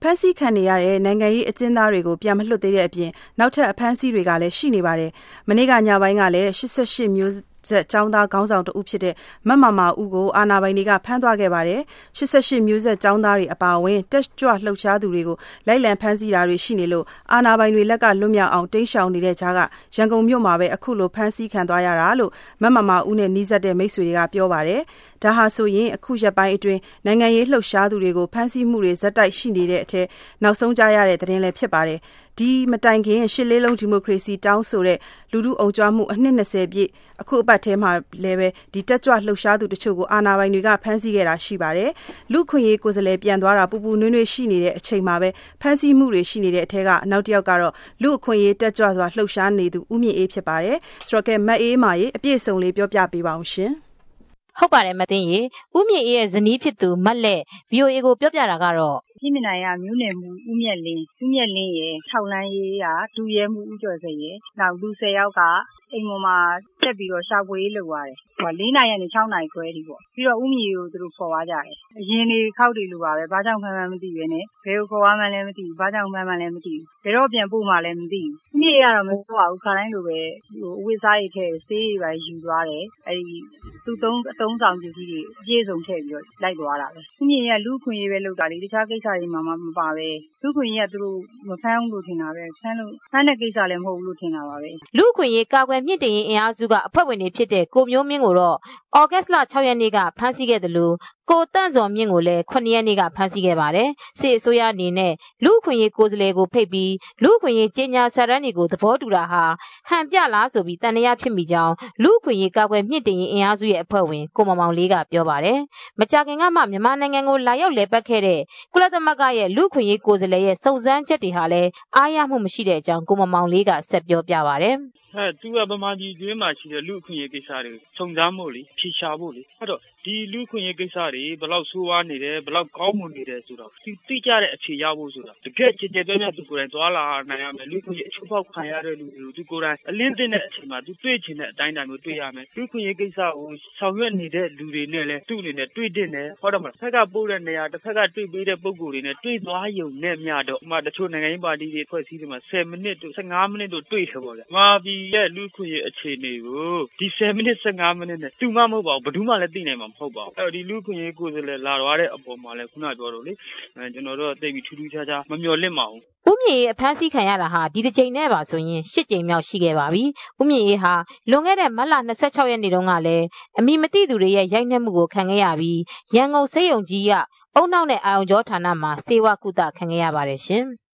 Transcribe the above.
ဖမ်းဆီးခံနေရတဲ့နိုင်ငံရေးအကျဉ်းသားတွေကိုပြန်မလွှတ်သေးတဲ့အပြင်နောက်ထပ်အဖမ်းဆီးတွေကလည်းရှိနေပါတယ်။မနေ့ကညပိုင်းကလည်း88မျိုးဆက်ကျောင်းသားခေါင်းဆောင်တဦးဖြစ်တဲ့မမမာဦးကိုအာဏာပိုင်တွေကဖမ်းသွားခဲ့ပါတယ်။88မျိုးဆက်ကျောင်းသားတွေအပါအဝင်တက်ကြွလှုပ်ရှားသူတွေကိုလိုက်လံဖမ်းဆီးတာတွေရှိနေလို့အာဏာပိုင်တွေလက်ကလွတ်မြောက်အောင်တိမ်းရှောင်နေတဲ့ကြားကရန်ကုန်မြို့မှာပဲအခုလိုဖမ်းဆီးခံသွားရတာလို့မမမာဦးနဲ့နှီးစပ်တဲ့မိတ်ဆွေတွေကပြောပါတယ်။ဒါဟာဆိုရင်အခုရက်ပိုင်းအတွင်းနိုင်ငံရေးလှုပ်ရှားသူတွေကိုဖမ်းဆီးမှုတွေဇက်တိုက်ရှိနေတဲ့အထက်နောက်ဆုံးကြားရတဲ့သတင်းလည်းဖြစ်ပါတယ်။ဒီမတိုင်ခင်ရှစ်လေးလုံးဒီမိုကရေစီတောင်းဆိုတဲ့လူထုအုံကြွမှုအနှစ်20ပြည့်အခုအပတ်ထဲမှာလည်းပဲဒီတက်ကြွလှုပ်ရှားသူတချို့ကိုအာဏာပိုင်တွေကဖမ်းဆီးခဲ့တာရှိပါတယ်။လူခွင့်ရေးကိုယ်စားလှယ်ပြန်သွားတာပူပူနွေးနွေးရှိနေတဲ့အချိန်မှာပဲဖမ်းဆီးမှုတွေရှိနေတဲ့အထက်ကနောက်တစ်ယောက်ကတော့လူအခွင့်ရေးတက်ကြွစွာလှုပ်ရှားနေသူဦးမြင့်အေးဖြစ်ပါတယ်။ဆိုတော့ကဲမတ်အေးမာရေအပြည့်စုံလေးပြောပြပေးပါအောင်ရှင်။ဟုတ်ပါတယ်မသိရင်ဦးမြင့်အေးရဲ့ဇနီးဖြစ်သူမတ်လက် VOA ကိုပြောပြတာကတော့ပြည်မြနိုင်ရမြို့နယ်မှုဦးမြတ်လင်းရဲ့ထောက်လန်းရေးကဒူရဲမှုဦးကျော်စိန်ရဲ့နောက်လူ10ယောက်ကအိမ်ပေါ်မှာတက်ပြီးတော့ရှာဖွေရေးလုပ်ရတယ်။4 နာရီကနေ6နာရီခွဲထိပေါ့။ပြီးတော့ဦးမြင့်ကိုသူတို့ခေါ်သွားကြတယ်။အရင်နေခောက်တွေလိုပါပဲ။ဘာကြောင့်ဖမ်းမှန်းမသိပဲနဲ့ဘယ်ကိုခေါ်သွားမှန်းလည်းမသိဘူး။ဘာကြောင့်ဖမ်းမှန်းလည်းမသိဘူး။ဘယ်တော့ပြန်ပို့မှလည်းမသိဘူး။ဦးမြင့်ကတော့မပြောပါဘူး။ခါတိုင်းလိုပဲအဝတ်စားတွေထည့်ဆေးတွေပါယူသွားတယ်။သူ့အသုံးဆောင်ပစ္စည်းတွေအပြည့်စုံထည့်ပြီးတော့လိုက်သွားတာပဲ။ဦးမြင့်ကလူခွင့်ရေးပဲလုပ်တာလေ။တခြားကိစ္စတွေမှမပါပဲ။လူခွင့်ရေးကသူတို့မဖမ်းဘူးလို့ထင်တာပဲ။ဖမ်းတဲ့ကိစ္စလည်းမဟုတ်ဘူးလို့ထင်တာပါပဲ။လူခွင့်ရေးကာကွယ်မြင့်တင်ရေးအင်အားစုကအဖွဲ့ဝင်တွေဖြစ်တဲ့ကိုမျိုးမင်းကိုတော့ဩဂတ်စ်လ6ရက်နေ့ကဖမ်းဆီးခဲ့တယ်လို့ကိုတန့်စော်မြင့်ကိုလည်း9ရက်နေ့ကဖမ်းဆီးခဲ့ပါတယ်။စစ်အစိုးရအနေနဲ့လူခွင့်ရေးကိုယ်စားလှယ်ကိုဖိတ်ပြီးလူခွင့်ရေးကြေညာစာတမ်းတွေကိုသဘောတူတာဟာဟန်ပြလားဆိုပြီးတန်တရားဖြစ်မိကြောင်းလူခွင့်ရေးကာကွယ်မြင့်တင်ရေးအင်အားစုရဲ့အဖွဲ့ဝင်ကိုမောင်မောင်လေးကပြောပါတယ်။မကြာခင်ကမှမြန်မာနိုင်ငံကိုလာရောက်လည်ပတ်ခဲ့တဲ့ကုလသမဂ္ဂရဲ့လူခွင့်ရေးကိုယ်စားလှယ်ရဲ့စုံစမ်းချက်တွေဟာလည်းအားရမှုမရှိတဲ့အကြောင်းကိုမောင်မောင်လေးကဆက်ပြောပြပါတယ်။သူကဗမာပြည်တွင်းမှာရှိတဲ့လူအခွင့်အရေးကိစ္စတွေစုံစမ်းဖို့လေဖြေရှာဖို့လေအဲ့တော့ဒီလူအခွင့်အရေးကိစ္စတွေဘယ်လောက်ဆိုးဝါးနေတယ်ဘယ်လောက်ကောင်းမွန်နေတယ်ဆိုတော့ဒီသိကြတဲ့အခြေရောက်ဖို့ဆိုတာတကယ်ကြည်ကြဲပြည့်သူကိုယ်တိုင်သွားလာနိုင်ရမယ်လူအခွင့်အရေးအချိုးပေါက်ခံရတဲ့လူတွေကိုသူကိုယ်တိုင်အလင်းသိတဲ့အချိန်မှာသူတွေ့ချင်တဲ့အတိုင်းအတာမျိုးတွေ့ရမယ်လူအခွင့်အရေးကိစ္စကိုဆောင်ရွက်နေတဲ့လူတွေနဲ့လည်းသူ့အနေနဲ့တွေ့တင်တယ်ဟုတ်တယ်မလားဖက်ကပို့တဲ့နေရာတစ်ဖက်ကတွေ့ပေးတဲ့ပုံကိုယ်တွေနဲ့တွေ့သွားရုံနဲ့မြတော့မှတချို့နိုင်ငံရေးပါတီတွေဖွဲ့စည်းတယ်မှာ10မိနစ်တို့15မိနစ်တို့တွေ့တယ်ပေါ့လေမာပြည်ရဲ့လူခွင့်ရေးအခြေအနေကိုဒီ10မိနစ်15မိနစ်နဲ့တူမှမဟုတ်ပါဘူးဘယ်သူမှလည်းသိနိုင်မှာမဟုတ်ပါဘူးအဲ့တော့ဒီလူခွင့်ရေးကိုယ်စားလှယ်လာတော့တဲ့အပေါ်မှာလည်းခုနပြောတော့လေကျွန်တော်တို့သိပြီးထူးထူးခြားခြားမမျှော်လင့်ပါဘူးဦးမြင့်အေးအဖမ်းဆီးခံရတာဟာဒီတစ်ကြိမ်နဲ့ပါဆိုရင်10ကြိမ်မြောက်ရှိခဲ့ပါပြီဦးမြင့်အေးဟာလွန်ခဲ့တဲ့မတ်လ26ရက်နေ့တုန်းကလည်းအမိမသိသူတွေရဲ့ရိုက်နှက်မှုကိုခံခဲ့ရပြီးရန်ကုန်ဆေးရုံကြီးကအုံနောက်နဲ့အာရုံကြောဌာနမှာဆေးဝါးကုသခံခဲ့ရပါတယ်ရှင်